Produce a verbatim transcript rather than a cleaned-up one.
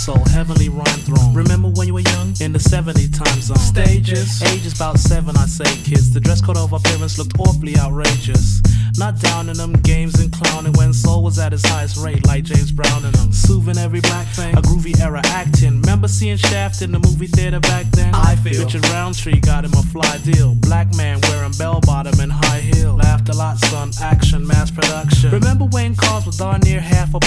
soul, heavenly rhyme throne. Remember when you were young? In the seventy time zone. Stages, ages about seven, I say, kids. The dress code of our parents looked awfully outrageous. Not down in them games and clowning when soul was at its highest rate, like James Brown and them. Soothing every black thing, a groovy era acting. Remember seeing Shaft in the movie theater back then? I feel Richard Roundtree got him a fly deal. Black man wearing bell bottom and high heel. Laughed a lot, son. Action, mass production. Remember when cars were darn near half a